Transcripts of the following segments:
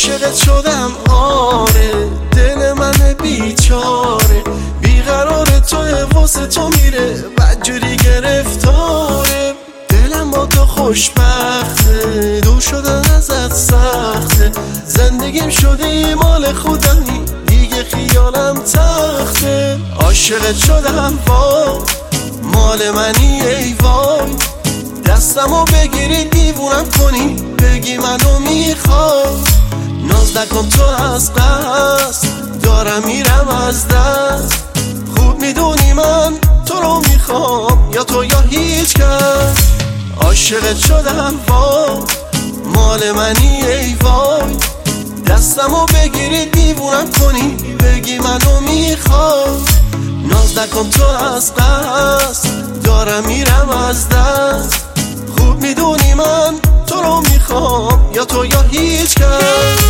عاشقت شدم آره، دل من بیچاره، بیقرار توه واسه تو میره بدجوری گرفتاره. دلم با تو خوشبخته، دور شدن ازت سخته، زندگیم شده مال خودمی دیگه خیالم تخته. عاشقت شدم وای، مال منی ای وای، دستمو بگیری دیوونم کنی بگی منو میخوای. ناز نکن تو از قصد دارم میرم از دست، خوب میدونی من تو رو میخوام یا تو یا هیچ کس. عاشقت شدم وای، مال منی ای وای، دستمو بگیری دیوونم کنی بگی منو میخوای. ناز نکن تو از قصد دارم میرم از دست، خوب میدونی من تو رو میخوام یا تو یا هیچ کس.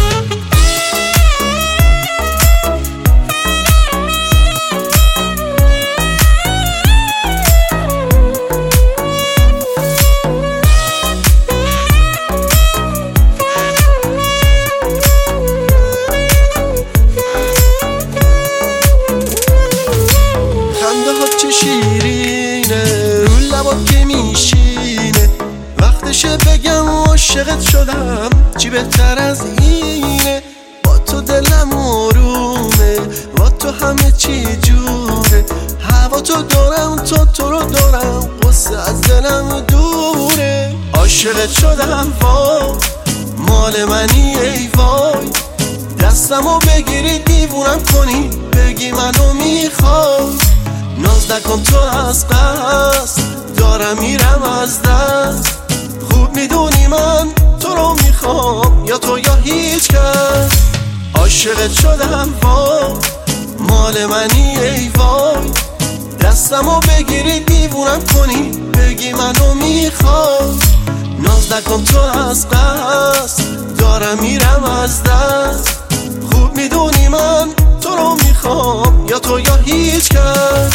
چه شیرینه رو لبات که میشینه، وقتشه بگم عاشقت شدم چی بهتر از اینه. با تو دلم آرومه، با تو همه چی جوره، هوا تو دارم تو رو دارم، قصه از دلم دوره. عاشقت شدم وای، مال منی ای وای، دستمو بگیری دیوونم کنی بگی منو میخوای. ناز نکن تو از قصد دارم میرم از دست، خوب میدونی من تو رو میخوام یا تو یا هیچ کس. عاشقت شدم وای، مال منی ای وای، دستمو بگیری دیوونم کنی بگی منو میخوای. ناز نکن تو از قصد دارم میرم از دست، خوب میدونی من تو رو میخوام یا تو یا هیچ کس.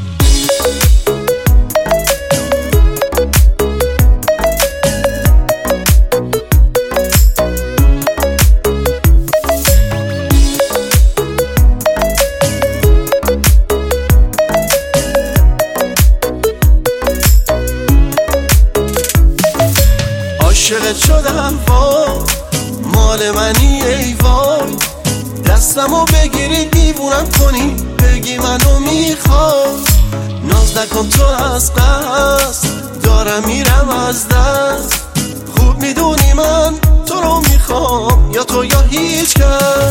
عاشقت شدم وای، مال منی ای وای، دستمو بگیری دیوونم کنی بگی منو میخوای. ناز نکن تو از قصد دارم میرم از دست، خوب میدونی من تو رو میخوام یا تو یا هیچ کس.